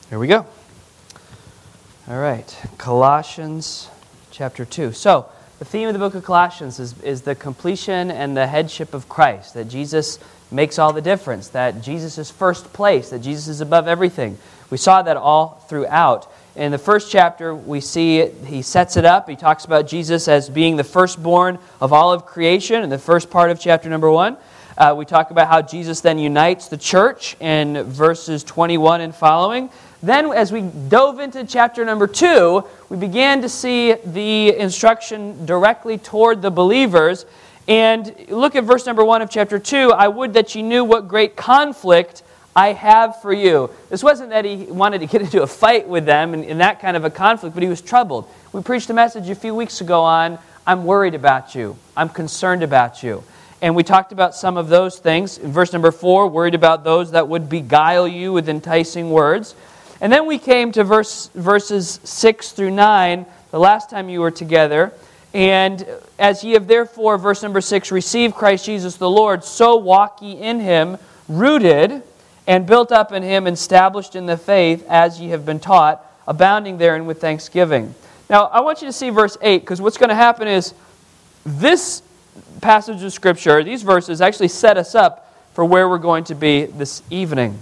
Here we go. All right, Colossians chapter 2. So, the theme of the book of Colossians is the completion and the headship of Christ, that Jesus makes all the difference, that Jesus is first place, that Jesus is above everything. We saw that all throughout. In the first chapter, we see he sets it up. He talks about Jesus as being the firstborn of all of creation in the first part of chapter number 1. We talk about how Jesus then unites the church in verses 21 and following. Then, as we dove into chapter number 2, we began to see the instruction directly toward the believers. And look at verse number 1 of chapter 2. I would that you knew what great conflict I have for you. This wasn't that he wanted to get into a fight with them in that kind of a conflict, but he was troubled. We preached a message a few weeks ago on, I'm worried about you. I'm concerned about you. And we talked about some of those things. In verse number 4, worried about those that would beguile you with enticing words. And then we came to verses 6 through 9, the last time you were together. And as ye have therefore, verse number 6, received Christ Jesus the Lord, so walk ye in him, rooted and built up in him, established in the faith, as ye have been taught, abounding therein with thanksgiving. Now, I want you to see verse 8, because what's going to happen is this passage of Scripture, these verses actually set us up for where we're going to be this evening.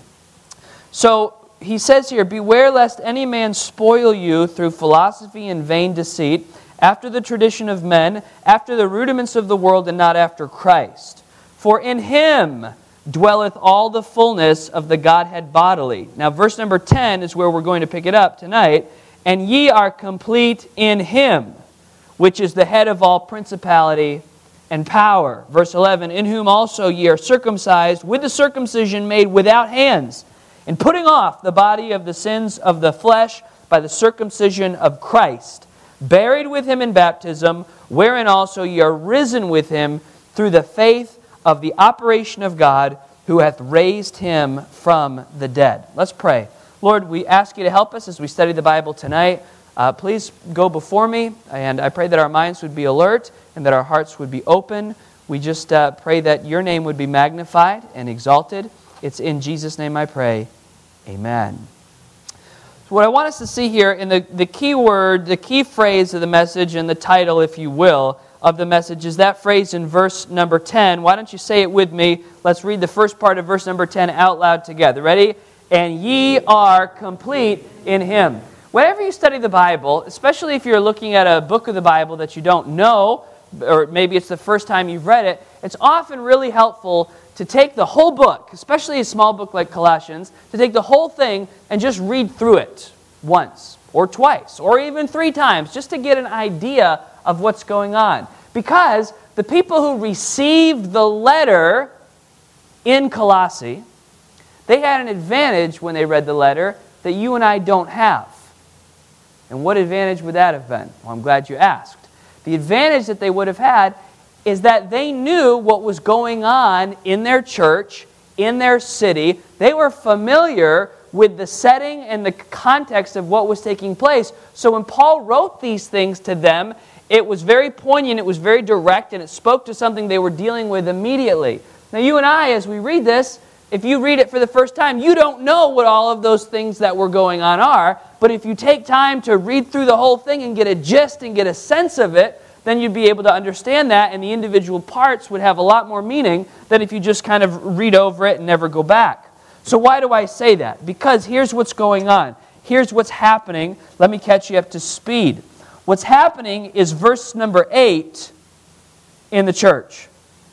So, he says here, beware lest any man spoil you through philosophy and vain deceit, after the tradition of men, after the rudiments of the world, and not after Christ. For in him dwelleth all the fullness of the Godhead bodily. Now, verse number 10 is where we're going to pick it up tonight. And ye are complete in him, which is the head of all principality and power. Verse 11, in whom also ye are circumcised with the circumcision made without hands, and putting off the body of the sins of the flesh by the circumcision of Christ, buried with him in baptism, wherein also ye are risen with him through the faith of the operation of God, who hath raised him from the dead. Let's pray. Lord, we ask you to help us as we study the Bible tonight. Please go before me, and I pray that our minds would be alert and that our hearts would be open. We just pray that your name would be magnified and exalted. It's in Jesus' name I pray. Amen. So what I want us to see here in the key word, the key phrase of the message, and the title, if you will, of the message is that phrase in verse number 10. Why don't you say it with me? Let's read the first part of verse number 10 out loud together. Ready? And ye are complete in him. Whenever you study the Bible, especially if you're looking at a book of the Bible that you don't know, or maybe it's the first time you've read it, it's often really helpful to take the whole book, especially a small book like Colossians, to take the whole thing and just read through it once or twice or even 3 times just to get an idea of what's going on. Because the people who received the letter in Colossae, they had an advantage when they read the letter that you and I don't have. And what advantage would that have been? Well, I'm glad you asked. The advantage that they would have had is that they knew what was going on in their church, in their city. They were familiar with the setting and the context of what was taking place. So when Paul wrote these things to them, it was very poignant, it was very direct, and it spoke to something they were dealing with immediately. Now you and I, as we read this, if you read it for the first time, you don't know what all of those things that were going on are, but if you take time to read through the whole thing and get a gist and get a sense of it, then you'd be able to understand that, and the individual parts would have a lot more meaning than if you just kind of read over it and never go back. So why do I say that? Because here's what's going on. Here's what's happening. Let me catch you up to speed. What's happening is verse number 8 in the church.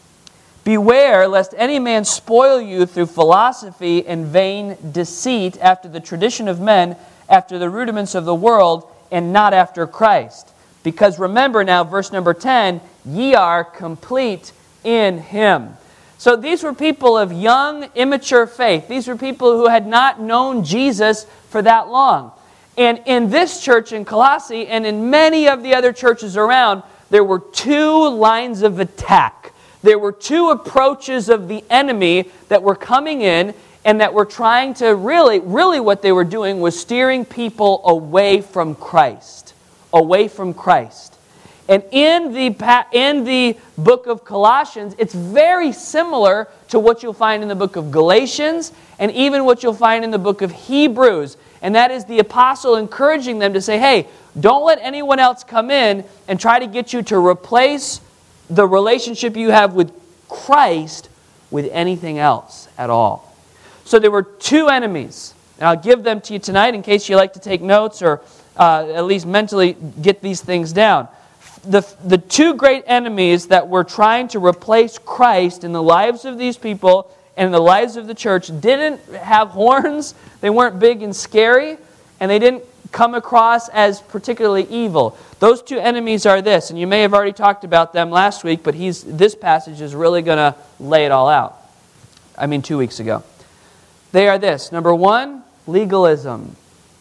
Beware lest any man spoil you through philosophy and vain deceit, after the tradition of men, after the rudiments of the world, and not after Christ. Because remember now, verse number 10, ye are complete in him. So these were people of young, immature faith. These were people who had not known Jesus for that long. And in this church in Colossae, and in many of the other churches around, there were 2 lines of attack. There were 2 approaches of the enemy that were coming in and that were trying to really what they were doing was steering people away from Christ. Away from Christ. And in the book of Colossians, it's very similar to what you'll find in the book of Galatians and even what you'll find in the book of Hebrews. And that is the apostle encouraging them to say, hey, don't let anyone else come in and try to get you to replace the relationship you have with Christ with anything else at all. So there were two enemies. And I'll give them to you tonight in case you like to take notes or at least mentally get these things down. The two great enemies that were trying to replace Christ in the lives of these people and in the lives of the church didn't have horns, they weren't big and scary, and they didn't come across as particularly evil. Those two enemies are this, and you may have already talked about them last week, but this passage is really going to lay it all out. 2 weeks ago. They are this. Number one, legalism.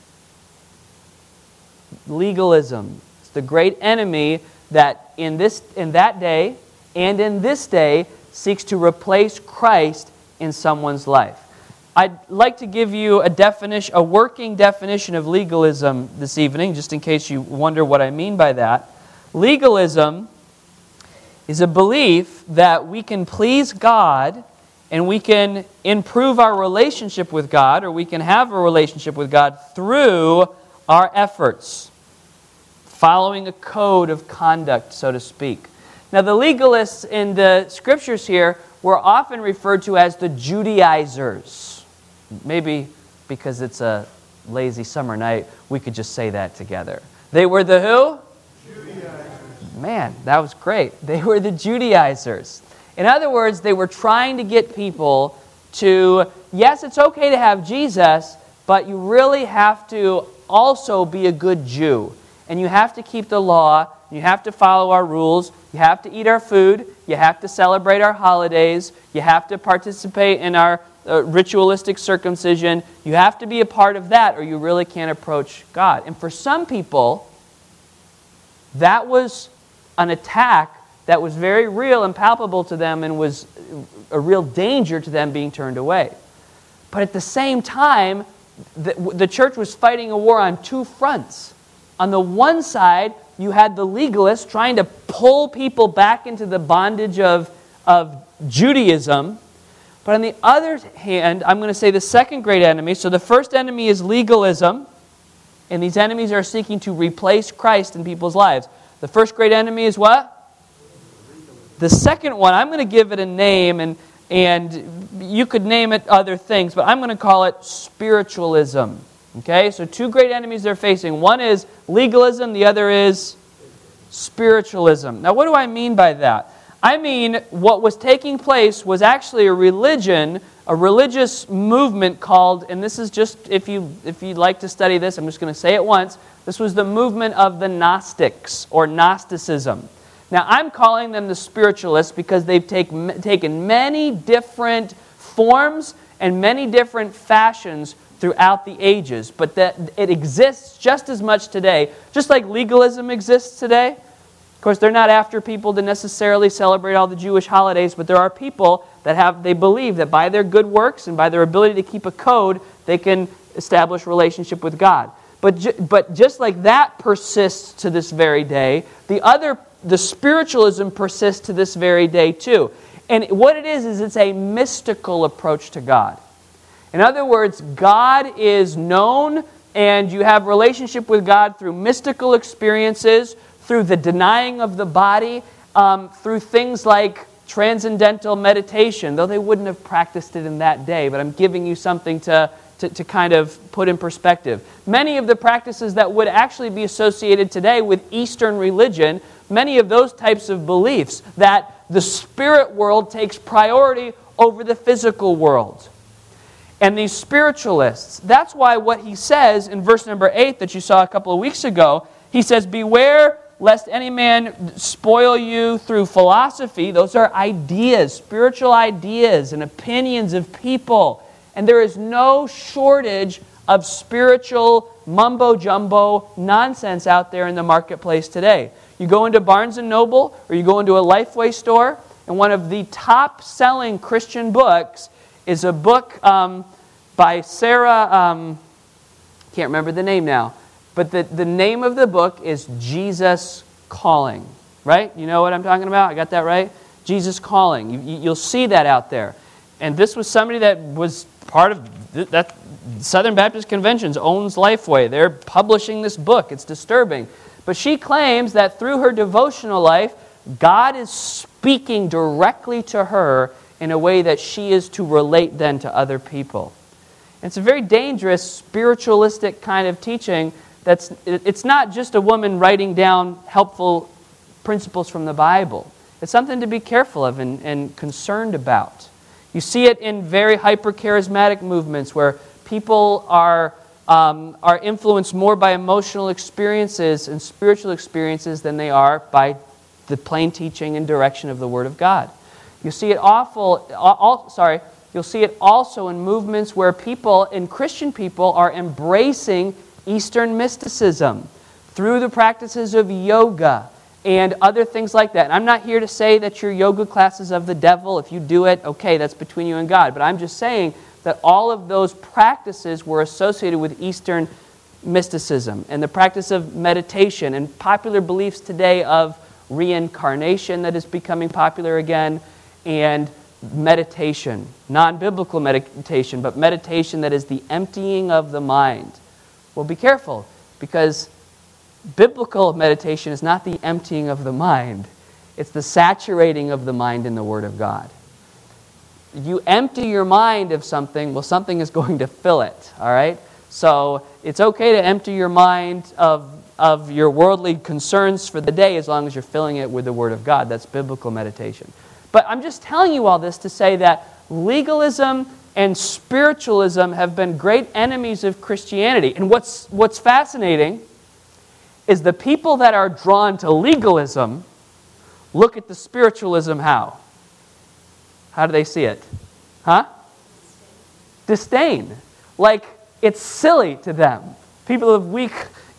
Legalism. It's the great enemy that in that day and in this day seeks to replace Christ in someone's life. I'd like to give you a working definition of legalism this evening, just in case you wonder what I mean by that. Legalism is a belief that we can please God and we can improve our relationship with God, or we can have a relationship with God through our efforts, following a code of conduct, so to speak. Now, the legalists in the scriptures here were often referred to as the Judaizers. Maybe because it's a lazy summer night, we could just say that together. They were the who? Judaizers. Man, that was great. They were the Judaizers. In other words, they were trying to get people to, yes, it's okay to have Jesus, but you really have to also be a good Jew. And you have to keep the law, you have to follow our rules, you have to eat our food, you have to celebrate our holidays, you have to participate in our ritualistic circumcision, you have to be a part of that or you really can't approach God. And for some people, that was an attack that was very real and palpable to them and was a real danger to them being turned away. But at the same time, the church was fighting a war on two fronts. On the one side, you had the legalists trying to pull people back into the bondage of Judaism. But on the other hand, I'm going to say the second great enemy. So the first enemy is legalism. And these enemies are seeking to replace Christ in people's lives. The first great enemy is what? The second one, I'm going to give it a name, and you could name it other things, but I'm going to call it spiritualism. Okay, so two great enemies they're facing. One is legalism, the other is spiritualism. Now, what do I mean by that? I mean, what was taking place was actually a religious movement called, and this is just, if you'd like to study this, I'm just going to say it once, this was the movement of the Gnostics, or Gnosticism. Now, I'm calling them the spiritualists because they've taken many different forms and many different fashions throughout the ages, but that it exists just as much today, just like legalism exists today. Of course, they're not after people to necessarily celebrate all the Jewish holidays, but there are people that they believe that by their good works and by their ability to keep a code, they can establish relationship with God. But just like that persists to this very day, the spiritualism persists to this very day too. And what it is it's a mystical approach to God. In other words, God is known and you have relationship with God through mystical experiences, through the denying of the body, through things like transcendental meditation, though they wouldn't have practiced it in that day, but I'm giving you something to kind of put in perspective. Many of the practices that would actually be associated today with Eastern religion, many of those types of beliefs, that the spirit world takes priority over the physical world. And these spiritualists, that's why what he says in verse number 8 that you saw a couple of weeks ago, he says, beware lest any man spoil you through philosophy. Those are ideas, spiritual ideas and opinions of people. And there is no shortage of spiritual mumbo-jumbo nonsense out there in the marketplace today. You go into Barnes & Noble or you go into a Lifeway store, and one of the top-selling Christian books is a book by Sarah, can't remember the name now, but the name of the book is Jesus calling, right? You know what I'm talking about? I got that right? Jesus calling. You'll see that out there. And this was somebody that was part of that Southern Baptist Conventions owns Lifeway. They're publishing this book. It's disturbing. But she claims that through her devotional life, God is speaking directly to her in a way that she is to relate then to other people. And it's a very dangerous, spiritualistic kind of teaching. It's not just a woman writing down helpful principles from the Bible. It's something to be careful of and concerned about. You see it in very hyper-charismatic movements where people are influenced more by emotional experiences and spiritual experiences than they are by the plain teaching and direction of the Word of God. You see it You'll see it also in movements where Christian people are embracing Eastern mysticism through the practices of yoga and other things like that. And I'm not here to say that your yoga class is of the devil. If you do it, okay, that's between you and God. But I'm just saying that all of those practices were associated with Eastern mysticism and the practice of meditation and popular beliefs today of reincarnation that is becoming popular again, and meditation, non-biblical meditation, but meditation that is the emptying of the mind. Well, be careful, because biblical meditation is not the emptying of the mind. It's the saturating of the mind in the Word of God. You empty your mind of something, well, something is going to fill it, all right? So it's okay to empty your mind of your worldly concerns for the day as long as you're filling it with the Word of God. That's biblical meditation. But I'm just telling you all this to say that legalism and spiritualism have been great enemies of Christianity. And what's fascinating is the people that are drawn to legalism look at the spiritualism how? How do they see it? Huh? Disdain. Like, it's silly to them. People of weak,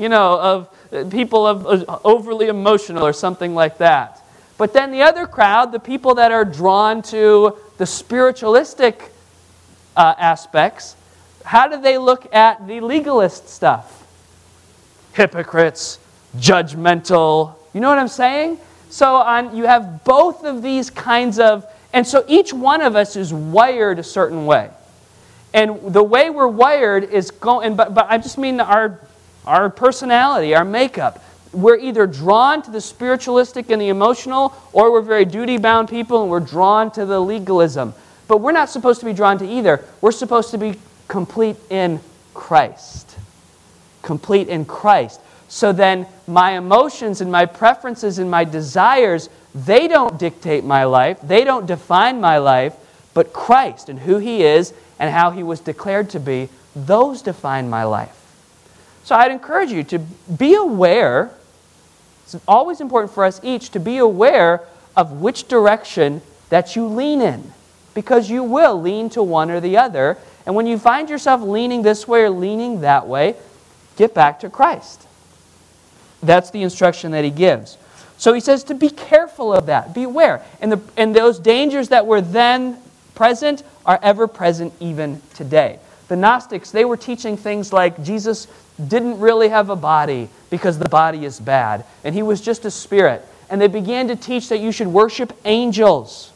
people of overly emotional or something like that. But then the other crowd, the people that are drawn to the spiritualistic aspects, how do they look at the legalist stuff? Hypocrites, judgmental. You know what I'm saying? So you have both of these kinds of, and so each one of us is wired a certain way. And the way we're wired is but I just mean our personality, our makeup. We're either drawn to the spiritualistic and the emotional, or we're very duty-bound people and we're drawn to the legalism. But we're not supposed to be drawn to either. We're supposed to be complete in Christ. Complete in Christ. So then my emotions and my preferences and my desires, they don't dictate my life. They don't define my life. But Christ and who He is and how He was declared to be, those define my life. So I'd encourage you to be aware. It's always important for us each to be aware of which direction that you lean in, because you will lean to one or the other. And when you find yourself leaning this way or leaning that way, get back to Christ. That's the instruction that He gives. So He says to be careful of that. Beware. And those dangers that were then present are ever present even today. The Gnostics, they were teaching things like Jesus didn't really have a body because the body is bad, and He was just a spirit. And they began to teach that you should worship angels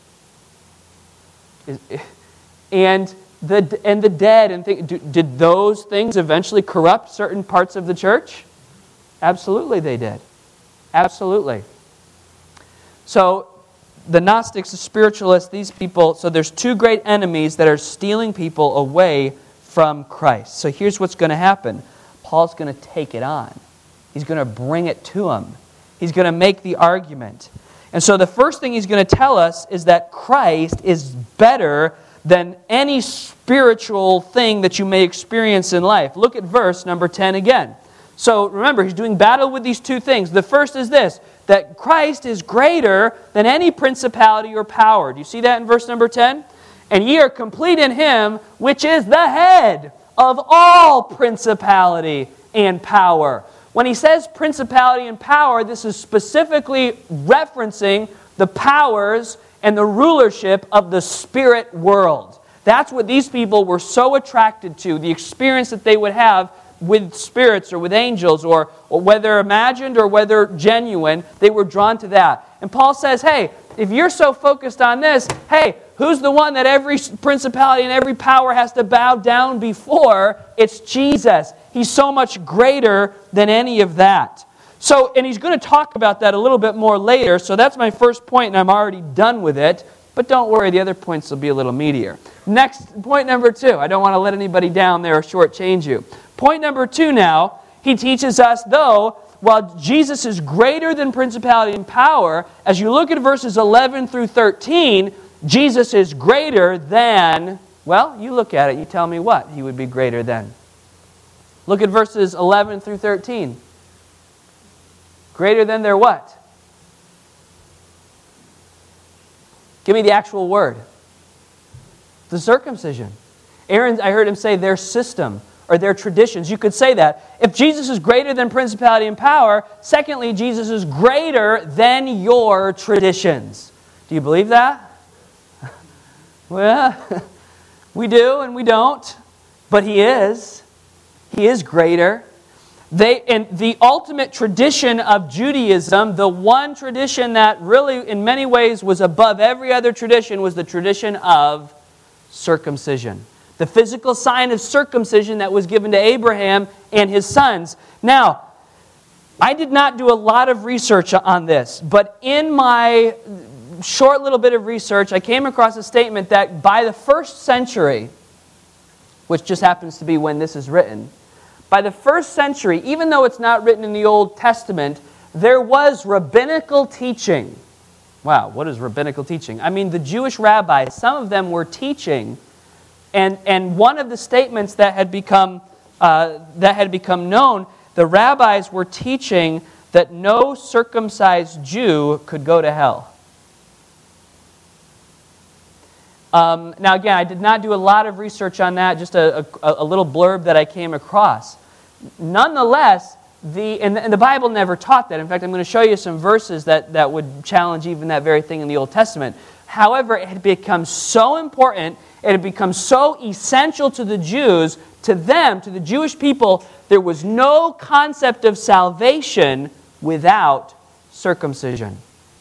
and the dead. And did those things eventually corrupt certain parts of the church? Absolutely they did. Absolutely. So the Gnostics, the spiritualists, these people, so there's two great enemies that are stealing people away from Christ. So here's what's going to happen. Paul's going to take it on. He's going to bring it to them. He's going to make the argument. And so the first thing he's going to tell us is that Christ is better than any spiritual thing that you may experience in life. Look at verse number 10 again. So remember, he's doing battle with these two things. The first is this, that Christ is greater than any principality or power. Do you see that in verse number 10? And ye are complete in Him, which is the head of all principality and power. When he says principality and power, this is specifically referencing the powers and the rulership of the spirit world. That's what these people were so attracted to, the experience that they would have with spirits or with angels, or whether imagined or whether genuine, they were drawn to that. And Paul says, hey, if you're so focused on this, hey, who's the one that every principality and every power has to bow down before? It's Jesus. He's so much greater than any of that. So, and he's going to talk about that a little bit more later, so that's my first point, and I'm already done with it. But don't worry, the other points will be a little meatier. Next, point number 2. I don't want to let anybody down there or shortchange you. Point number 2 now, he teaches us, though, while Jesus is greater than principality and power, as you look at verses 11 through 13, Jesus is greater than, well, you look at it, you tell me what he would be greater than. Look at verses 11 through 13. Greater than their what? Give me the actual word. The circumcision. Aaron, I heard him say their system or their traditions. You could say that. If Jesus is greater than principality and power, secondly, Jesus is greater than your traditions. Do you believe that? Well, we do and we don't, but he is. He is greater. And the ultimate tradition of Judaism, the one tradition that really in many ways was above every other tradition, was the tradition of circumcision. The physical sign of circumcision that was given to Abraham and his sons. Now, I did not do a lot of research on this, but in my short little bit of research, I came across a statement that by the 1st century, which just happens to be when this is written, by the 1st century, even though it's not written in the Old Testament, there was rabbinical teaching. Wow, what is rabbinical teaching? I mean, the Jewish rabbis, some of them were teaching, and one of the statements that had become known, the rabbis were teaching that no circumcised Jew could go to hell. Now again, I did not do a lot of research on that, just a little blurb that I came across. Nonetheless, the Bible never taught that. In fact, I'm going to show you some verses that would challenge even that very thing in the Old Testament. However, it had become so important, it had become so essential to the Jews, to them, to the Jewish people, there was no concept of salvation without circumcision.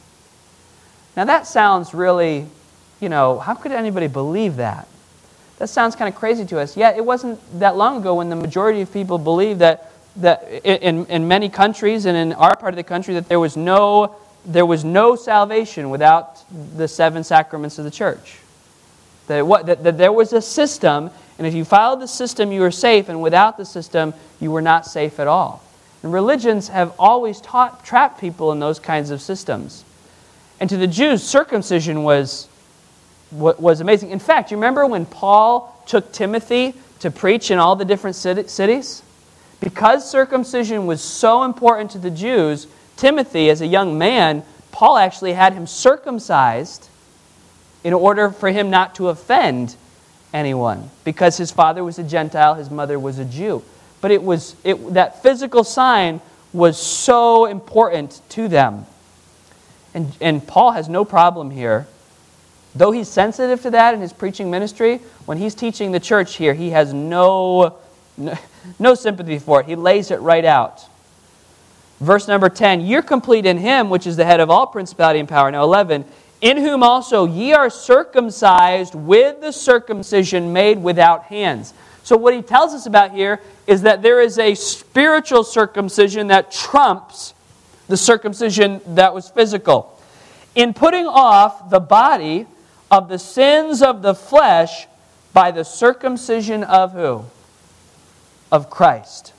Now that sounds really, how could anybody believe that? That sounds kind of crazy to us. Yet it wasn't that long ago when the majority of people believed that in many countries and in our part of the country that there was no salvation without the 7 sacraments of the church. That there was a system, and if you followed the system, you were safe, and without the system, you were not safe at all. And religions have always trapped people in those kinds of systems. And to the Jews, circumcision was amazing. In fact, you remember when Paul took Timothy to preach in all the different cities? Because circumcision was so important to the Jews, Timothy, as a young man, Paul actually had him circumcised in order for him not to offend anyone, because his father was a Gentile, his mother was a Jew. But that physical sign was so important to them. And Paul has no problem here. Though he's sensitive to that in his preaching ministry, when he's teaching the church here, he has no sympathy for it. He lays it right out. Verse number 10, you're complete in him, which is the head of all principality and power. Now 11, in whom also ye are circumcised with the circumcision made without hands. So what he tells us about here is that there is a spiritual circumcision that trumps the circumcision that was physical. In putting off the body of the sins of the flesh by the circumcision of who? Of Christ.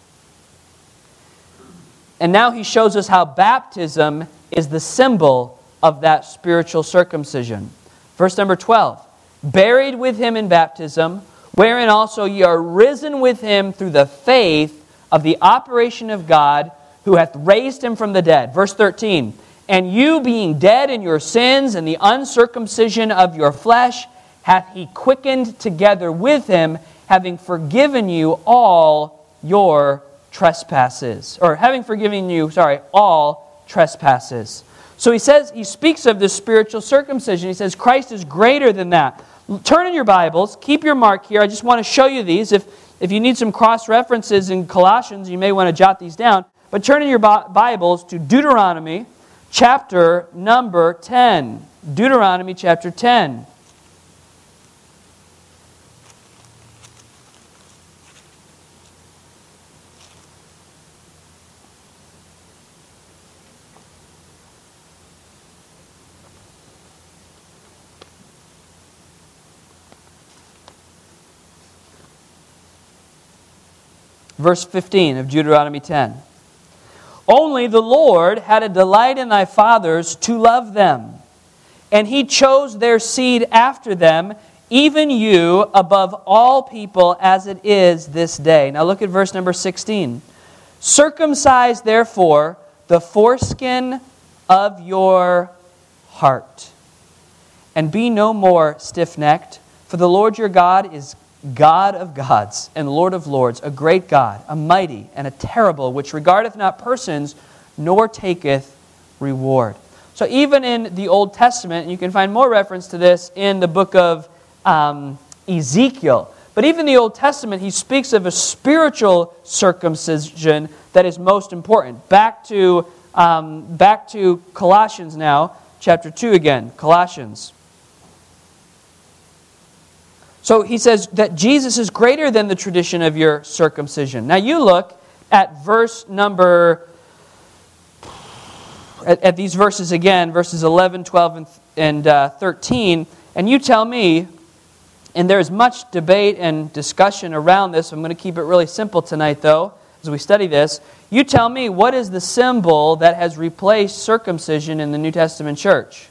And now he shows us how baptism is the symbol of that spiritual circumcision. Verse number 12. Buried with him in baptism, wherein also ye are risen with him through the faith of the operation of God, who hath raised him from the dead. Verse 13. And you being dead in your sins and the uncircumcision of your flesh, hath he quickened together with him, having forgiven you all your trespasses. Or having forgiven you, all trespasses. So he speaks of this spiritual circumcision. He says Christ is greater than that. Turn in your Bibles, keep your mark here. I just want to show you these. If If you need some cross-references in Colossians, you may want to jot these down. But turn in your Bibles to Deuteronomy chapter number 10. Deuteronomy chapter 10. Verse 15 of Deuteronomy 10. Only the Lord had a delight in thy fathers to love them, and He chose their seed after them, even you above all people as it is this day. Now look at verse number 16. Circumcise therefore the foreskin of your heart, and be no more stiff-necked, for the Lord your God is God of gods and Lord of lords, a great God, a mighty and a terrible, which regardeth not persons, nor taketh reward. So even in the Old Testament, and you can find more reference to this in the book of Ezekiel, but even in the Old Testament, he speaks of a spiritual circumcision that is most important. Back to Colossians now, chapter 2 again, Colossians. So he says that Jesus is greater than the tradition of your circumcision. Now you look at verse number, at these verses again, verses 11, 12, and 13, and you tell me, and there's much debate and discussion around this. I'm going to keep it really simple tonight, though, as we study this. You tell me, what is the symbol that has replaced circumcision in the New Testament church?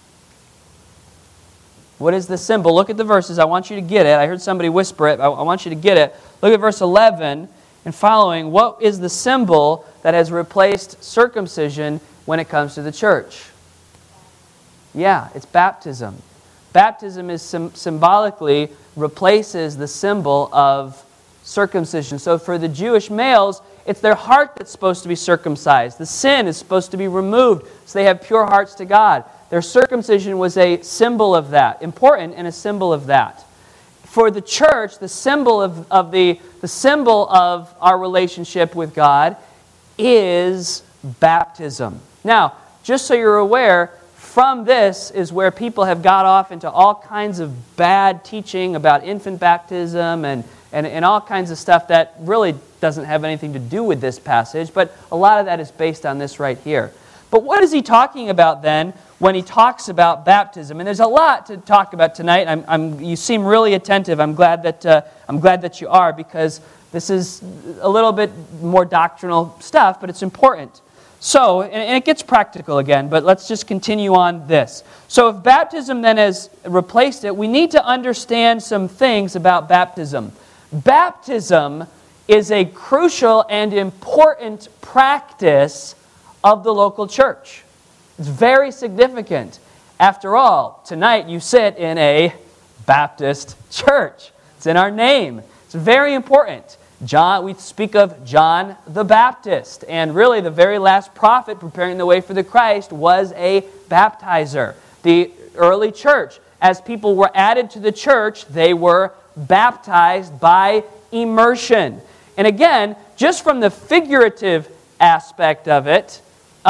What is the symbol? Look at the verses. I want you to get it. I heard somebody whisper it. I want you to get it. Look at verse 11 and following. What is the symbol that has replaced circumcision when it comes to the church? Yeah, it's baptism. Baptism is symbolically replaces the symbol of circumcision. So for the Jewish males, it's their heart that's supposed to be circumcised. The sin is supposed to be removed so they have pure hearts to God. Their circumcision was a symbol of that, important and a symbol of that. For the church, the symbol of the symbol of our relationship with God is baptism. Now, just so you're aware, from this is where people have got off into all kinds of bad teaching about infant baptism and all kinds of stuff that really doesn't have anything to do with this passage, but a lot of that is based on this right here. But what is he talking about then when he talks about baptism? And there's a lot to talk about tonight. You seem really attentive. I'm glad that you are, because this is a little bit more doctrinal stuff, but it's important. So, and it gets practical again, but let's just continue on this. So if baptism then has replaced it, we need to understand some things about baptism. Baptism is a crucial and important practice of the local church. It's very significant. After all, tonight you sit in a Baptist church. It's in our name. It's very important. We speak of John the Baptist, and really the very last prophet preparing the way for the Christ was a baptizer. The early church, as people were added to the church, they were baptized by immersion. And again, just from the figurative aspect of it,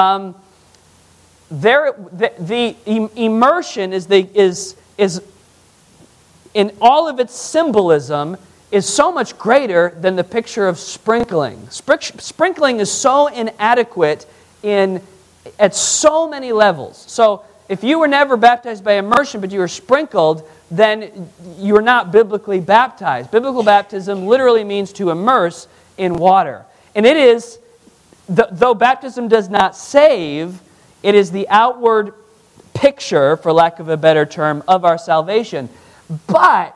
the immersion is in all of its symbolism is so much greater than the picture of sprinkling. Sprinkling is so inadequate at so many levels. So if you were never baptized by immersion, but you were sprinkled, then you are not biblically baptized. Biblical baptism literally means to immerse in water. And it is, though baptism does not save, it is the outward picture, for lack of a better term, of our salvation. But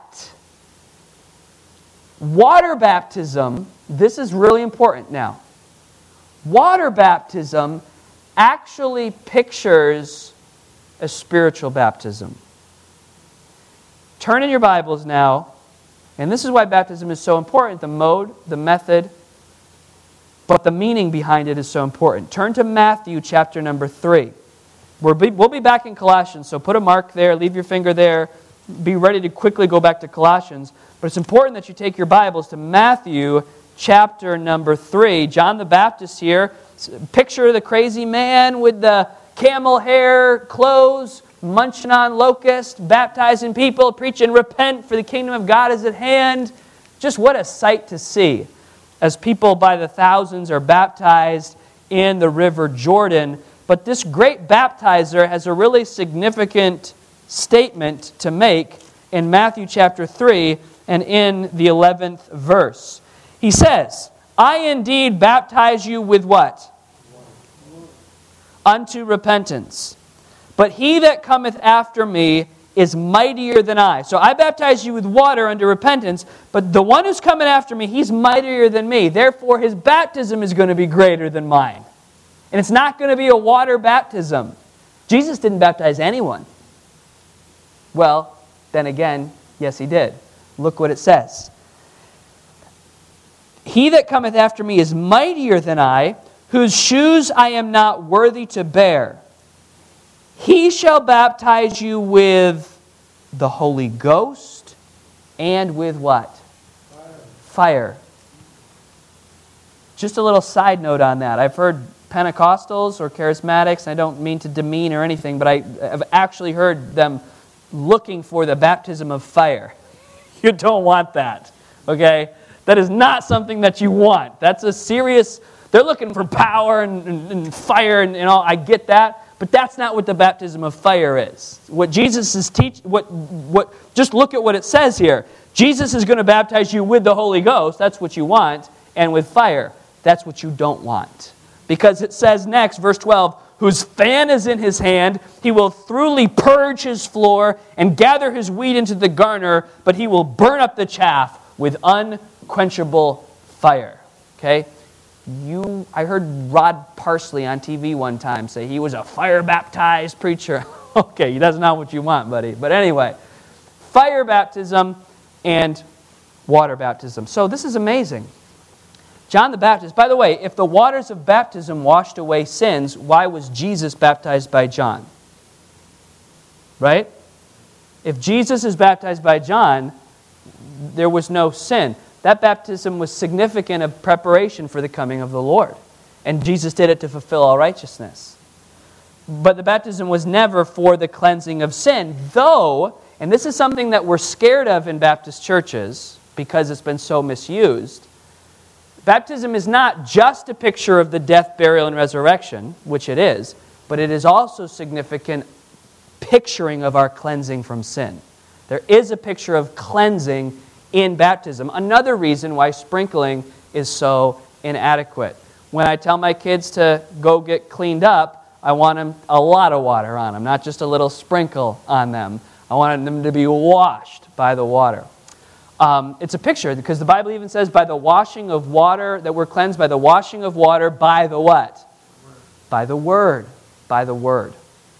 water baptism, this is really important now. Water baptism actually pictures a spiritual baptism. Turn in your Bibles now, and this is why baptism is so important, the mode, the method, but the meaning behind it is so important. Turn to Matthew chapter number 3. We'll be back in Colossians, so put a mark there, leave your finger there, be ready to quickly go back to Colossians, but it's important that you take your Bibles to Matthew chapter number 3. John the Baptist here, picture the crazy man with the camel hair clothes, munching on locusts, baptizing people, preaching, repent for the kingdom of God is at hand. Just what a sight to see as people by the thousands are baptized in the river Jordan. But this great baptizer has a really significant statement to make in Matthew chapter 3 and in the 11th verse. He says, I indeed baptize you with what? Unto repentance. But he that cometh after me is mightier than I. So I baptize you with water unto repentance, but the one who's coming after me, he's mightier than me. Therefore, his baptism is going to be greater than mine. And it's not going to be a water baptism. Jesus didn't baptize anyone. Well, then again, yes, he did. Look what it says. He that cometh after me is mightier than I, whose shoes I am not worthy to bear. He shall baptize you with the Holy Ghost and with what? Fire. Just a little side note on that. I've heard Pentecostals or charismatics, and I don't mean to demean or anything, but I have actually heard them looking for the baptism of fire. You don't want that, okay? That is not something that you want. That's a serious... They're looking for power and fire and all. I get that. But that's not what the baptism of fire is. What Jesus is teaching, just look at what it says here. Jesus is going to baptize you with the Holy Ghost. That's what you want. And with fire. That's what you don't want. Because it says next, verse 12, whose fan is in his hand, he will thoroughly purge his floor and gather his wheat into the garner, but he will burn up the chaff with unquenchable fire. Okay? I heard Rod Parsley on TV one time say he was a fire-baptized preacher. Okay, that's not what you want, buddy. But anyway, fire baptism and water baptism. So this is amazing. John the Baptist, by the way, if the waters of baptism washed away sins, why was Jesus baptized by John? Right? If Jesus is baptized by John, there was no sin. That baptism was significant of preparation for the coming of the Lord. And Jesus did it to fulfill all righteousness. But the baptism was never for the cleansing of sin. Though, and this is something that we're scared of in Baptist churches because it's been so misused, baptism is not just a picture of the death, burial, and resurrection, which it is, but it is also significant picturing of our cleansing from sin. There is a picture of cleansing in baptism. Another reason why sprinkling is so inadequate. When I tell my kids to go get cleaned up, I want them a lot of water on them, not just a little sprinkle on them. I want them to be washed by the water. It's a picture because the Bible even says by the washing of water, that we're cleansed by the washing of water by the what? By the Word. By the Word.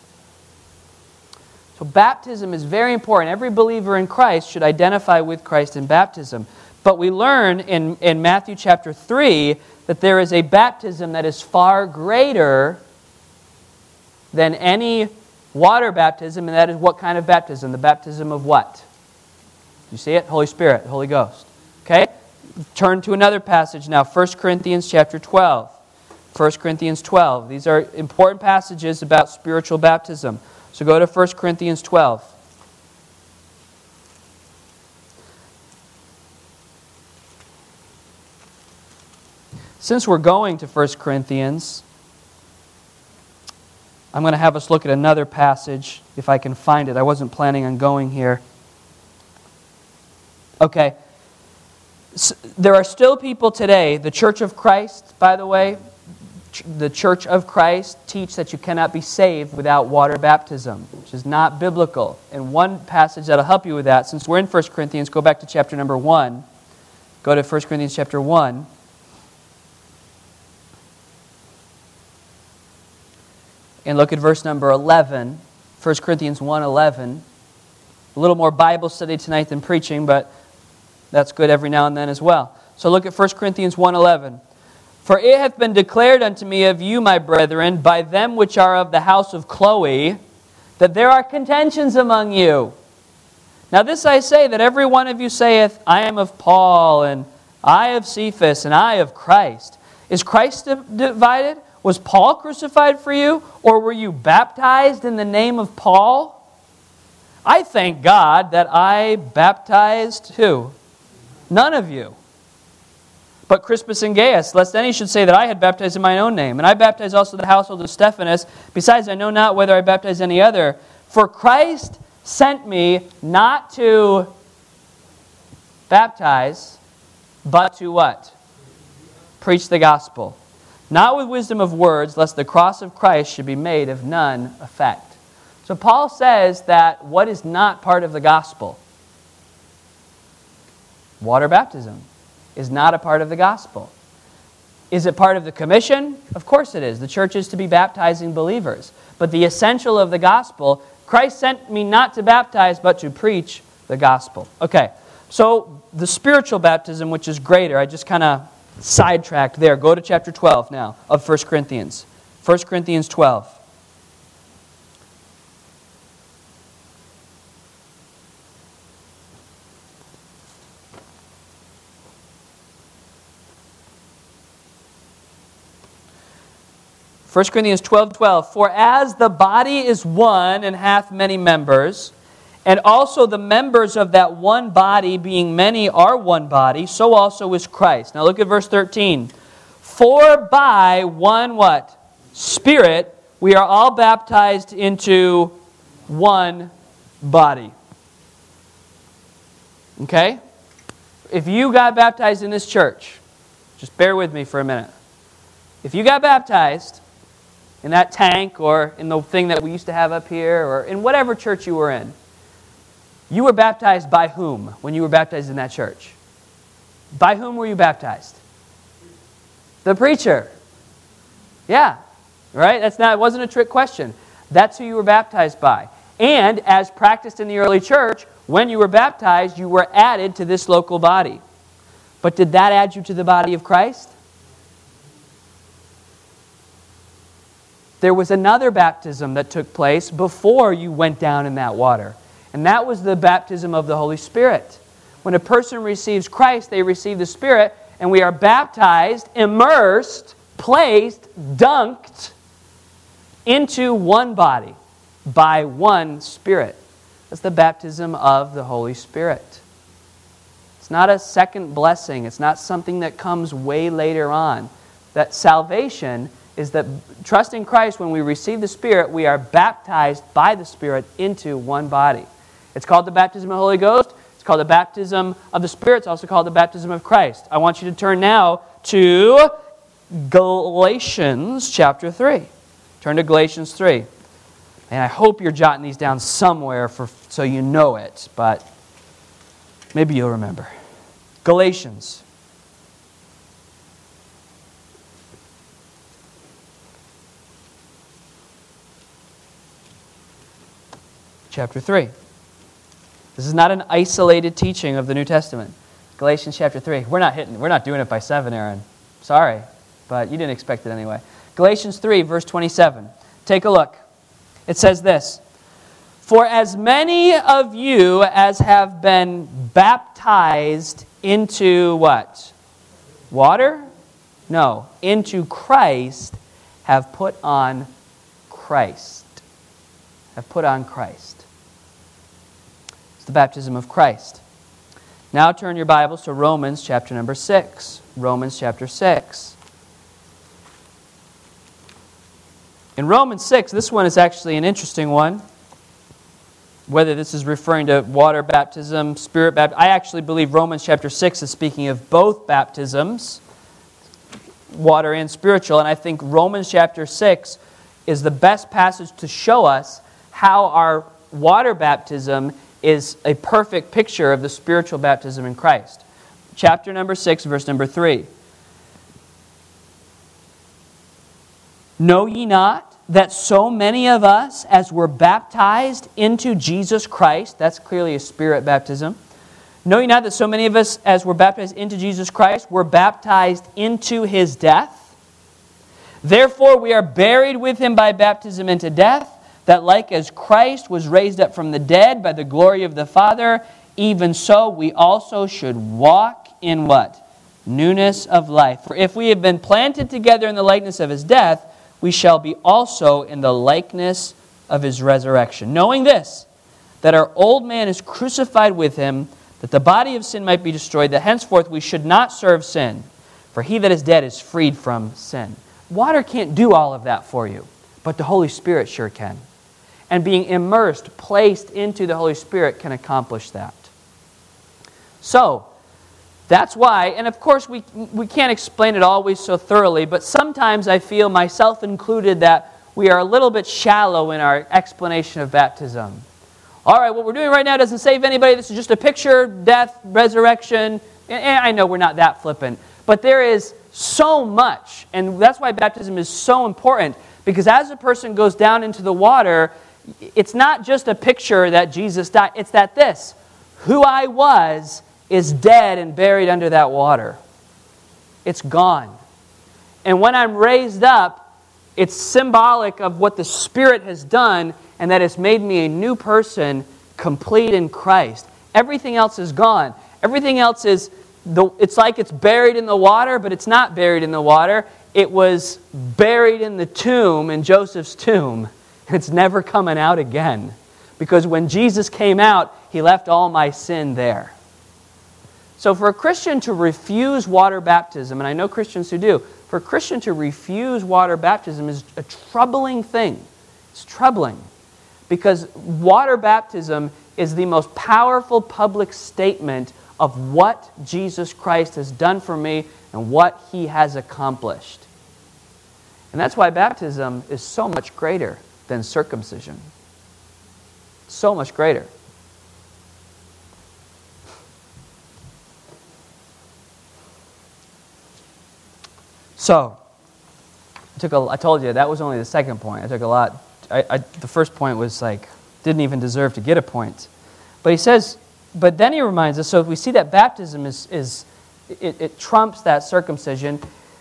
So baptism is very important. Every believer in Christ should identify with Christ in baptism. But we learn in Matthew chapter 3 that there is a baptism that is far greater than any water baptism, and that is what kind of baptism? The baptism of what? You see it? Holy Spirit, the Holy Ghost. Okay? Turn to another passage now, 1 Corinthians chapter 12. 1 Corinthians 12. These are important passages about spiritual baptism. So go to 1 Corinthians 12. Since we're going to 1 Corinthians, I'm going to have us look at another passage, if I can find it. I wasn't planning on going here. Okay. So there are still people today, the Church of Christ, by the way, the Church of Christ teach that you cannot be saved without water baptism, which is not biblical. And one passage that will help you with that, since we're in 1 Corinthians, go back to chapter number 1. Go to 1 Corinthians chapter 1. And look at verse number 11. 1 Corinthians 1:11. A little more Bible study tonight than preaching, but that's good every now and then as well. So look at 1 Corinthians 1:11. For it hath been declared unto me of you, my brethren, by them which are of the house of Chloe, that there are contentions among you. Now this I say, that every one of you saith, I am of Paul, and I of Cephas, and I of Christ. Is Christ divided? Was Paul crucified for you? Or were you baptized in the name of Paul? I thank God that I baptized who? None of you. But Crispus and Gaius, lest any should say that I had baptized in my own name. And I baptized also the household of Stephanas. Besides, I know not whether I baptized any other. For Christ sent me not to baptize, but to what? Preach the gospel. Not with wisdom of words, lest the cross of Christ should be made of none effect. So Paul says that what is not part of the gospel? Water baptism is not a part of the gospel. Is it part of the commission? Of course it is. The church is to be baptizing believers. But the essential of the gospel, Christ sent me not to baptize, but to preach the gospel. Okay, so the spiritual baptism, which is greater, I just kind of sidetracked there. Go to chapter 12 now of 1 Corinthians. 1 Corinthians 12. First Corinthians 12:12. For as the body is one and hath many members, and also the members of that one body, being many, are one body, so also is Christ. Now look at verse 13. For by one what? Spirit, we are all baptized into one body. Okay? If you got baptized in this church, just bear with me for a minute. If you got baptized in that tank or in the thing that we used to have up here or in whatever church you were in, you were baptized by whom when you were baptized in that church? By whom were you baptized? The preacher. Yeah, right? It wasn't a trick question. That's who you were baptized by. And as practiced in the early church, when you were baptized, you were added to this local body. But did that add you to the body of Christ? There was another baptism that took place before you went down in that water. And that was the baptism of the Holy Spirit. When a person receives Christ, they receive the Spirit, and we are baptized, immersed, placed, dunked into one body by one Spirit. That's the baptism of the Holy Spirit. It's not a second blessing. It's not something that comes way later on. That salvation is that trusting Christ, when we receive the Spirit, we are baptized by the Spirit into one body. It's called the baptism of the Holy Ghost. It's called the baptism of the Spirit. It's also called the baptism of Christ. I want you to turn now to Galatians chapter 3. Turn to Galatians 3. And I hope you're jotting these down somewhere so you know it, but maybe you'll remember. Galatians. Chapter 3. This is not an isolated teaching of the New Testament. Galatians chapter 3. We're not doing it by 7, Aaron. Sorry, but you didn't expect it anyway. Galatians 3, verse 27. Take a look. It says this. For as many of you as have been baptized into what? Water? No. Into Christ have put on Christ. Have put on Christ. It's the baptism of Christ. Now turn your Bibles to Romans chapter number 6. Romans chapter 6. In Romans 6, this one is actually an interesting one. Whether this is referring to water baptism, spirit baptism. I actually believe Romans chapter 6 is speaking of both baptisms, water and spiritual. And I think Romans chapter 6 is the best passage to show us how our water baptism is a perfect picture of the spiritual baptism in Christ. Chapter number 6, verse number 3. Know ye not that so many of us as were baptized into Jesus Christ, that's clearly a spirit baptism. Know ye not that so many of us as were baptized into Jesus Christ were baptized into His death? Therefore we are buried with Him by baptism into death, that like as Christ was raised up from the dead by the glory of the Father, even so we also should walk in" what? "Newness of life. For if we have been planted together in the likeness of his death, we shall be also in the likeness of his resurrection. Knowing this, that our old man is crucified with him, that the body of sin might be destroyed, that henceforth we should not serve sin. For he that is dead is freed from sin." Water can't do all of that for you, but the Holy Spirit sure can. And being immersed, placed into the Holy Spirit can accomplish that. So, that's why, and of course we can't explain it always so thoroughly, but sometimes I feel, myself included, that we are a little bit shallow in our explanation of baptism. All right, what we're doing right now doesn't save anybody. This is just a picture, death, resurrection. And I know we're not that flippant, but there is so much, and that's why baptism is so important, because as a person goes down into the water, it's not just a picture that Jesus died. It's that this, who I was, is dead and buried under that water. It's gone. And when I'm raised up, it's symbolic of what the Spirit has done, and that it's made me a new person, complete in Christ. Everything else is gone. Everything else is, it's like it's buried in the water, but it's not buried in the water. It was buried in the tomb, in Joseph's tomb. And it's never coming out again. Because when Jesus came out, he left all my sin there. So for a Christian to refuse water baptism, and I know Christians who do, for a Christian to refuse water baptism is a troubling thing. It's troubling. Because water baptism is the most powerful public statement of what Jesus Christ has done for me and what he has accomplished. And that's why baptism is so much greater than circumcision. So much greater. So, I told you that was only the second point. I took a lot. The first point was like, didn't even deserve to get a point. But he says, but then he reminds us, so if we see that baptism it trumps that circumcision.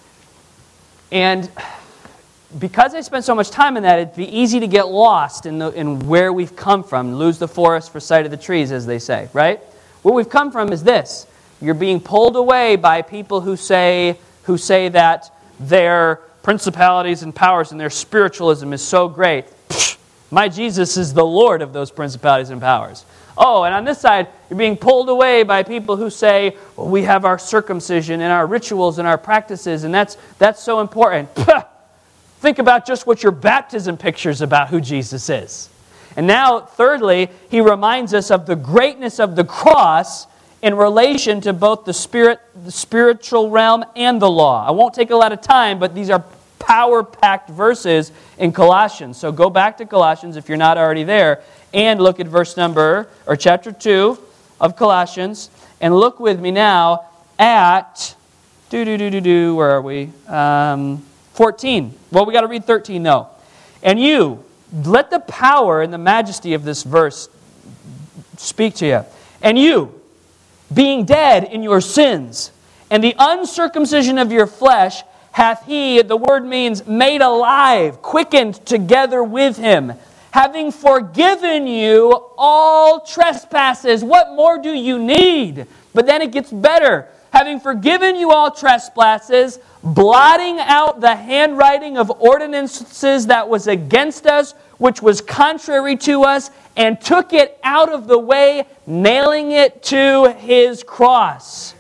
And because I spent so much time in that, it'd be easy to get lost in where we've come from, lose the forest for sight of the trees, as they say, right? Where we've come from is this. You're being pulled away by people who say that their principalities and powers and their spiritualism is so great. My Jesus is the Lord of those principalities and powers. Oh, and on this side, you're being pulled away by people who say, well, we have our circumcision and our rituals and our practices, and that's so important. Think about just what your baptism pictures about who Jesus is. And now, thirdly, he reminds us of the greatness of the cross in relation to both the spiritual realm and the law. I won't take a lot of time, but these are power-packed verses in Colossians. So go back to Colossians if you're not already there, and look at chapter 2 of Colossians, and look with me now at, where are we? 14. Well, we got to read 13 though. And you, let the power and the majesty of this verse speak to you. And you, being dead in your sins, and the uncircumcision of your flesh, hath he, the word means made alive, quickened together with him, having forgiven you all trespasses. What more do you need? But then it gets better. Having forgiven you all trespasses, blotting out the handwriting of ordinances that was against us, which was contrary to us, and took it out of the way, nailing it to his cross.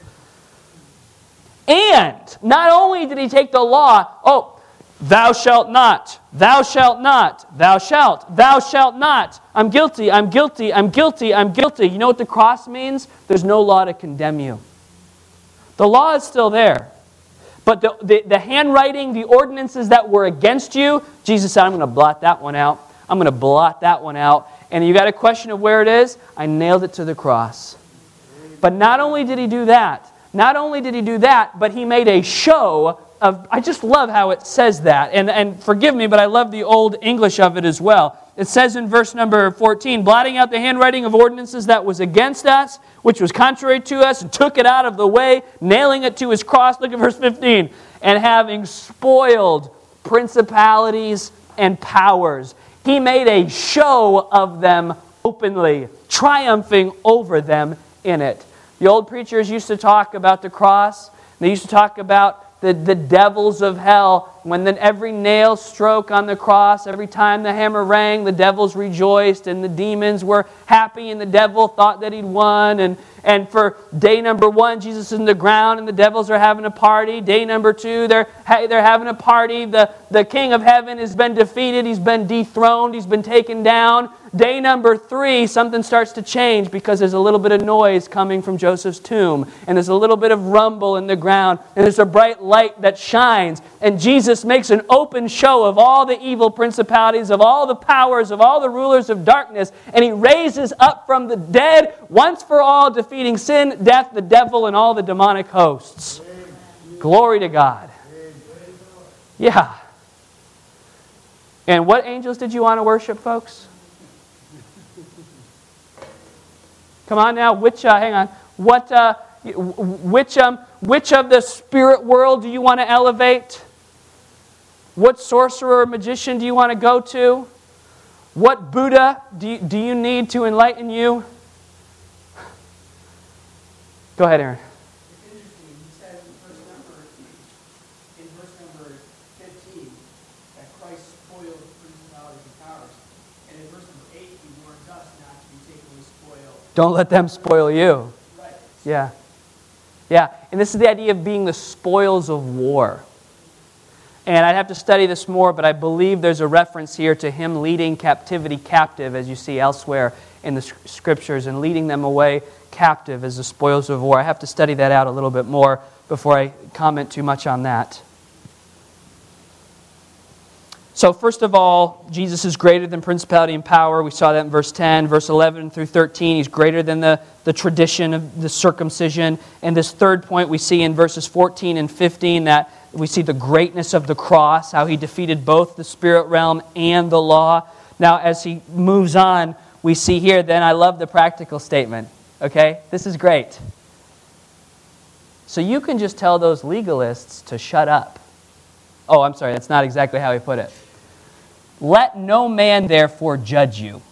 And not only did he take the law, thou shalt not, thou shalt not, thou shalt not. I'm guilty, I'm guilty, I'm guilty, I'm guilty. You know what the cross means? There's no law to condemn you. The law is still there. But the handwriting, the ordinances that were against you, Jesus said, I'm going to blot that one out. I'm going to blot that one out. And you got a question of where it is? I nailed it to the cross. But not only did he do that, but he made a show of, I just love how it says that. And forgive me, but I love the old English of it as well. It says in verse number 14, blotting out the handwriting of ordinances that was against us, which was contrary to us, and took it out of the way, nailing it to his cross. Look at verse 15. And having spoiled principalities and powers, He made a show of them openly, triumphing over them in it. The old preachers used to talk about the cross. They used to talk about the devils of hell. When then every nail stroke on the cross, every time the hammer rang, the devils rejoiced and the demons were happy and the devil thought that he'd won. And for day number 1, Jesus is in the ground and the devils are having a party. Day number 2, they're having a party. The King of Heaven has been defeated. He's been dethroned. He's been taken down. Day number 3, something starts to change because there's a little bit of noise coming from Joseph's tomb. And there's a little bit of rumble in the ground. And there's a bright light that shines. And Jesus makes an open show of all the evil principalities, of all the powers, of all the rulers of darkness. And He raises up from the dead, once for all, defeating sin, death, the devil, and all the demonic hosts. Glory to God. Yeah. And what angels did you want to worship, folks? Come on now, hang on. Which of the spirit world do you want to elevate? What sorcerer or magician do you want to go to? What Buddha do you need to enlighten you? Go ahead, Aaron. It's interesting. He says in verse number 15 that Christ spoiled principalities and powers. And in verse number 8, He warns us not to be taking spoil. Don't let them spoil you. Right. Yeah. Yeah. And this is the idea of being the spoils of war. And I'd have to study this more, but I believe there's a reference here to Him leading captivity captive, as you see elsewhere in the Scriptures, and leading them away captive as the spoils of war. I have to study that out a little bit more before I comment too much on that. So first of all, Jesus is greater than principality and power. We saw that in verse 10. Verse 11 through 13, He's greater than the tradition of the circumcision. And this third point we see in verses 14 and 15, that we see the greatness of the cross, how He defeated both the spirit realm and the law. Now, as He moves on, we see here, then I love the practical statement. Okay? This is great. So you can just tell those legalists to shut up. Oh, I'm sorry, that's not exactly how He put it. Let no man therefore judge you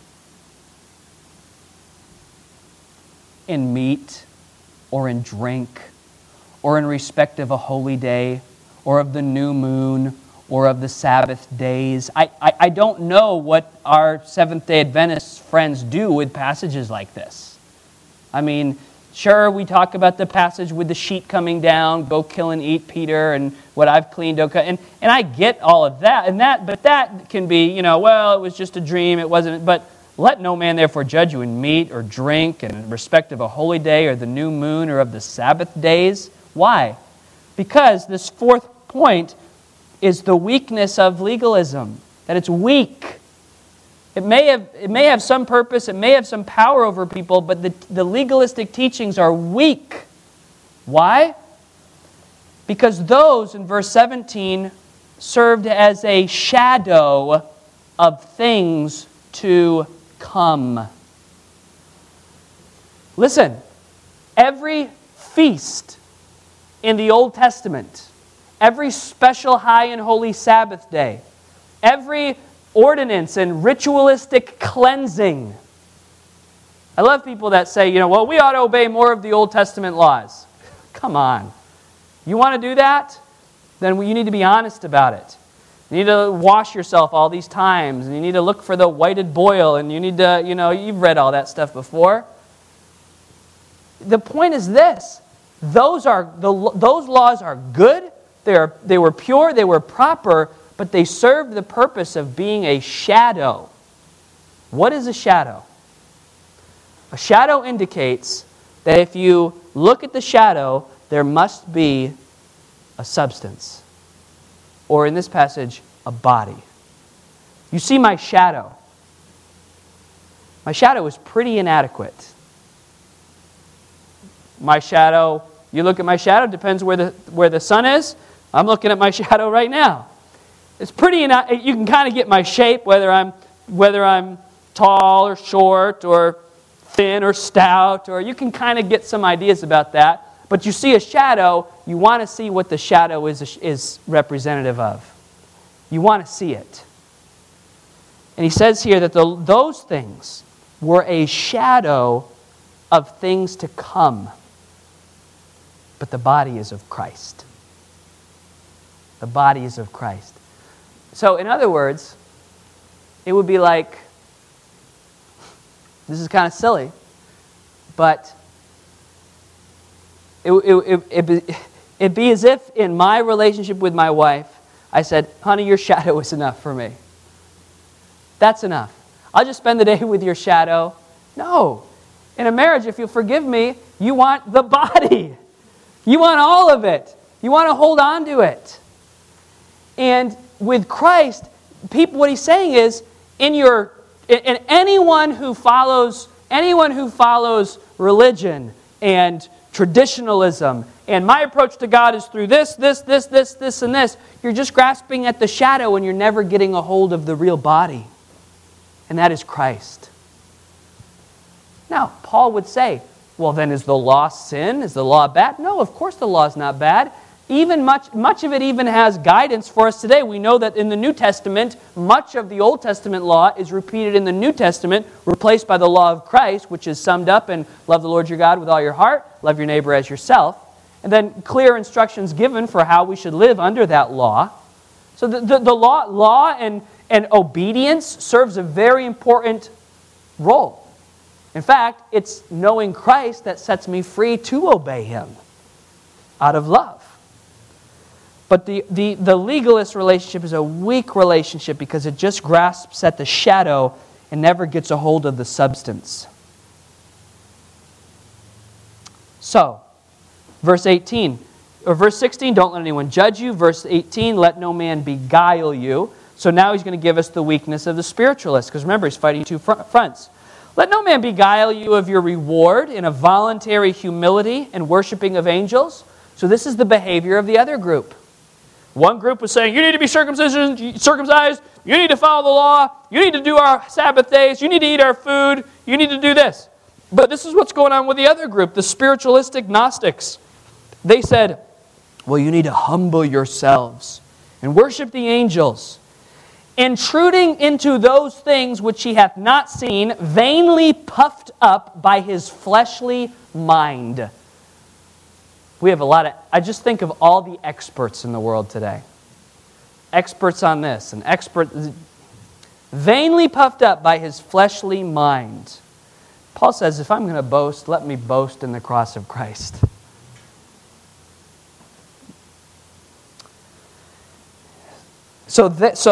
in meat or in drink or in respect of a holy day or of the new moon or of the Sabbath days. I don't know what our Seventh-day Adventist friends do with passages like this. I mean, sure, we talk about the passage with the sheet coming down, go kill and eat, Peter, and what I've cleaned, okay. And I get all of that, but that can be, well, it was just a dream, it wasn't, but let no man therefore judge you in meat or drink and in respect of a holy day or the new moon or of the Sabbath days. Why? Because this fourth point is the weakness of legalism, that it's weak. It may have some purpose, it may have some power over people, but the legalistic teachings are weak. Why? Because those, in verse 17, served as a shadow of things to come. Listen, every feast in the Old Testament, every special high and holy Sabbath day, every ordinance and ritualistic cleansing. I love people that say, well, we ought to obey more of the Old Testament laws. Come on. You want to do that? Then you need to be honest about it. You need to wash yourself all these times, and you need to look for the whited boil, and you need to, you've read all that stuff before. The point is this. Those laws are good. They were pure. They were proper. But they served the purpose of being a shadow. What is a shadow? A shadow indicates that if you look at the shadow, there must be a substance. Or in this passage, a body. You see my shadow. My shadow is pretty inadequate. My shadow, you look at my shadow, depends where the sun is. I'm looking at my shadow right now. It's pretty, you can kind of get my shape, whether I'm tall or short or thin or stout, or you can kind of get some ideas about that. But you see a shadow, you want to see what the shadow is representative of. You want to see it. And he says here that those things were a shadow of things to come. But the body is of Christ. The body is of Christ. So, in other words, it would be like, this is kind of silly, but it'd be as if in my relationship with my wife, I said, honey, your shadow is enough for me. That's enough. I'll just spend the day with your shadow. No. In a marriage, if you'll forgive me, you want the body. You want all of it. You want to hold on to it. And with Christ, what he's saying is, in anyone who follows religion and traditionalism, and my approach to God is through this, and this, you're just grasping at the shadow and you're never getting a hold of the real body. And that is Christ. Now, Paul would say, well, then is the law sin? Is the law bad? No, of course the law is not bad. Even much of it even has guidance for us today. We know that in the New Testament, much of the Old Testament law is repeated in the New Testament, replaced by the law of Christ, which is summed up in love the Lord your God with all your heart, love your neighbor as yourself, and then clear instructions given for how we should live under that law. So the law and obedience serves a very important role. In fact, it's knowing Christ that sets me free to obey Him out of love. But the legalist relationship is a weak relationship because it just grasps at the shadow and never gets a hold of the substance. So, verse 16, don't let anyone judge you. Verse 18, let no man beguile you. So now he's going to give us the weakness of the spiritualist, because remember, he's fighting two fronts. Let no man beguile you of your reward in a voluntary humility and worshiping of angels. So this is the behavior of the other group. One group was saying, you need to be circumcised, you need to follow the law, you need to do our Sabbath days, you need to eat our food, you need to do this. But this is what's going on with the other group, the spiritualistic Gnostics. They said, well, you need to humble yourselves and worship the angels, intruding into those things which he hath not seen, vainly puffed up by his fleshly mind. We have I just think of all the experts in the world today. Experts on this, and vainly puffed up by his fleshly mind. Paul says, if I'm going to boast, let me boast in the cross of Christ. So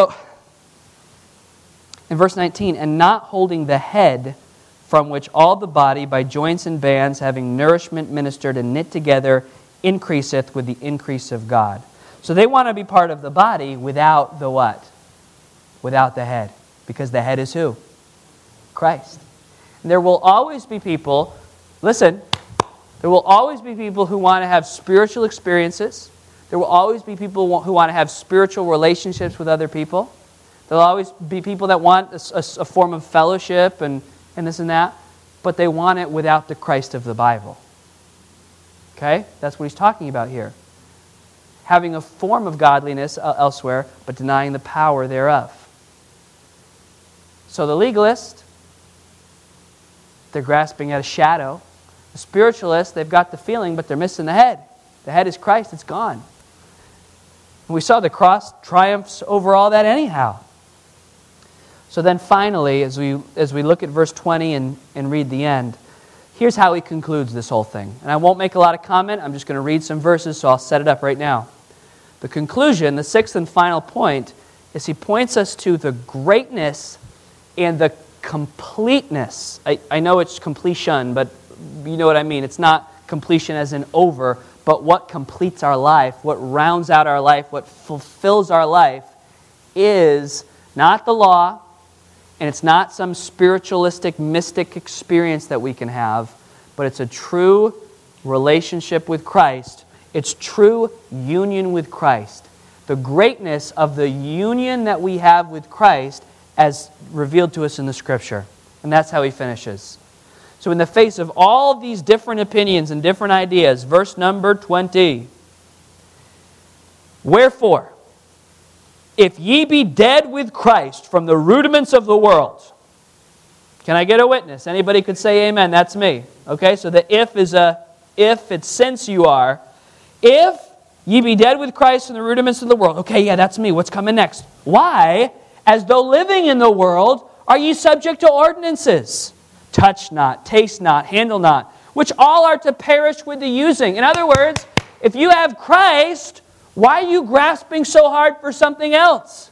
in verse 19, and not holding the head, from which all the body by joints and bands, having nourishment ministered and knit together, increaseth with the increase of God. So they want to be part of the body without the what? Without the head. Because the head is who? Christ. And there will always be people, listen, there will always be people who want to have spiritual experiences. There will always be people who want to have spiritual relationships with other people. There will always be people that want a form of fellowship and this and that, but they want it without the Christ of the Bible. Okay? That's what he's talking about here. Having a form of godliness elsewhere, but denying the power thereof. So the legalist, they're grasping at a shadow. The spiritualist, they've got the feeling, but they're missing the head. The head is Christ, it's gone. And we saw the cross triumphs over all that anyhow. So then finally, as we look at verse 20 and read the end, here's how he concludes this whole thing. And I won't make a lot of comment. I'm just going to read some verses, so I'll set it up right now. The conclusion, the sixth and final point, is he points us to the greatness and the completeness. I know it's completion, but you know what I mean. It's not completion as in over, but what completes our life, what rounds out our life, what fulfills our life is not the law, and it's not some spiritualistic, mystic experience that we can have, but it's a true relationship with Christ. It's true union with Christ. The greatness of the union that we have with Christ as revealed to us in the Scripture. And that's how he finishes. So in the face of all of these different opinions and different ideas, verse number 20. Wherefore, if ye be dead with Christ from the rudiments of the world. Can I get a witness? Anybody could say amen. That's me. Okay, so the if is a if, it's since you are. If ye be dead with Christ from the rudiments of the world. Okay, yeah, that's me. What's coming next? Why, as though living in the world, are ye subject to ordinances? Touch not, taste not, handle not, which all are to perish with the using. In other words, if you have Christ, why are you grasping so hard for something else?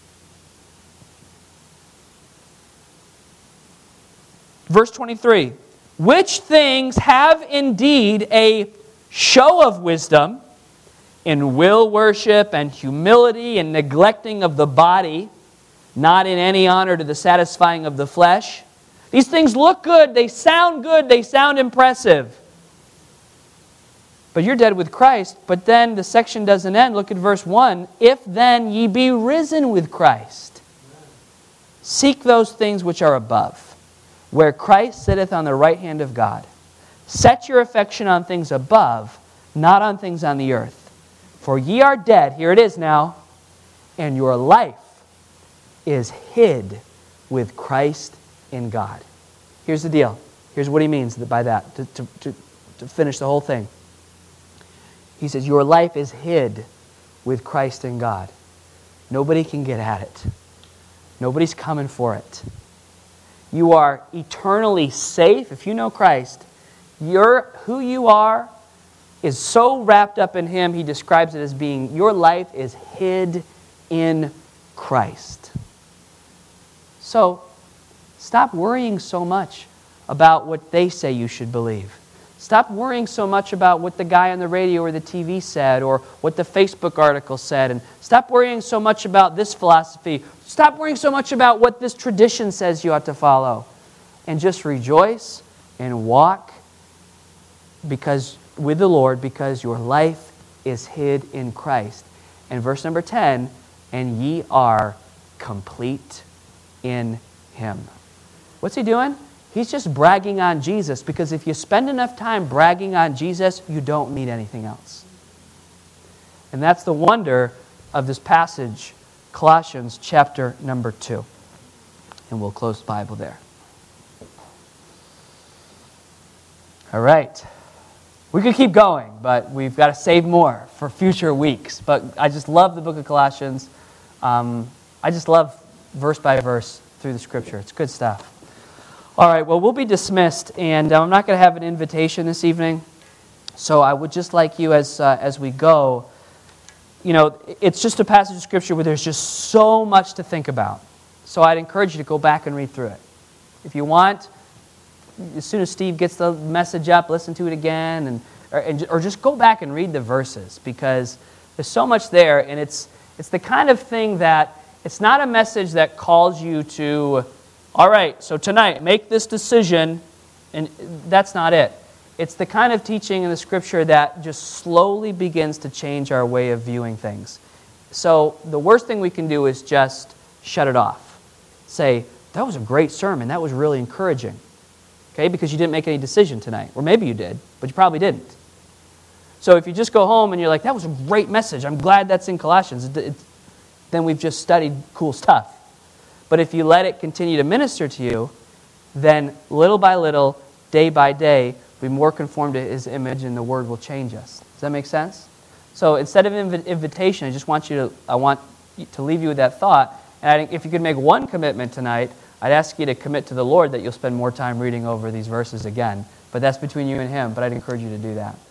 Verse 23, which things have indeed a show of wisdom in will worship and humility and neglecting of the body, not in any honor to the satisfying of the flesh. These things look good, they sound impressive. But you're dead with Christ. But then the section doesn't end. Look at verse 1. If then ye be risen with Christ, seek those things which are above, where Christ sitteth on the right hand of God. Set your affection on things above, not on things on the earth. For ye are dead, here it is now, and your life is hid with Christ in God. Here's the deal. Here's what he means by that, to finish the whole thing. He says, your life is hid with Christ in God. Nobody can get at it. Nobody's coming for it. You are eternally safe. If you know Christ, who you are is so wrapped up in Him, he describes it as being, your life is hid in Christ. So, stop worrying so much about what they say you should believe. Stop worrying so much about what the guy on the radio or the TV said or what the Facebook article said. And stop worrying so much about this philosophy. Stop worrying so much about what this tradition says you ought to follow. And just rejoice and walk with the Lord, because your life is hid in Christ. And verse number 10, and ye are complete in Him. What's he doing? He's just bragging on Jesus, because if you spend enough time bragging on Jesus, you don't need anything else. And that's the wonder of this passage, Colossians chapter number 2. And we'll close the Bible there. All right. We could keep going, but we've got to save more for future weeks. But I just love the book of Colossians. I just love verse by verse through the Scripture. It's good stuff. All right, well, we'll be dismissed, and I'm not going to have an invitation this evening. So I would just like you, as we go, it's just a passage of Scripture where there's just so much to think about. So I'd encourage you to go back and read through it. If you want, as soon as Steve gets the message up, listen to it again, or just go back and read the verses, because there's so much there, and it's the kind of thing that it's not a message that calls you to, all right, so tonight, make this decision, and that's not it. It's the kind of teaching in the Scripture that just slowly begins to change our way of viewing things. So the worst thing we can do is just shut it off. Say, that was a great sermon, that was really encouraging. Okay, because you didn't make any decision tonight. Or maybe you did, but you probably didn't. So if you just go home and you're like, that was a great message, I'm glad that's in Colossians, then we've just studied cool stuff. But if you let it continue to minister to you, then little by little, day by day, be more conformed to His image, and the Word will change us. Does that make sense? So instead of invitation, I want to leave you with that thought. And if you could make one commitment tonight, I'd ask you to commit to the Lord that you'll spend more time reading over these verses again. But that's between you and Him, but I'd encourage you to do that.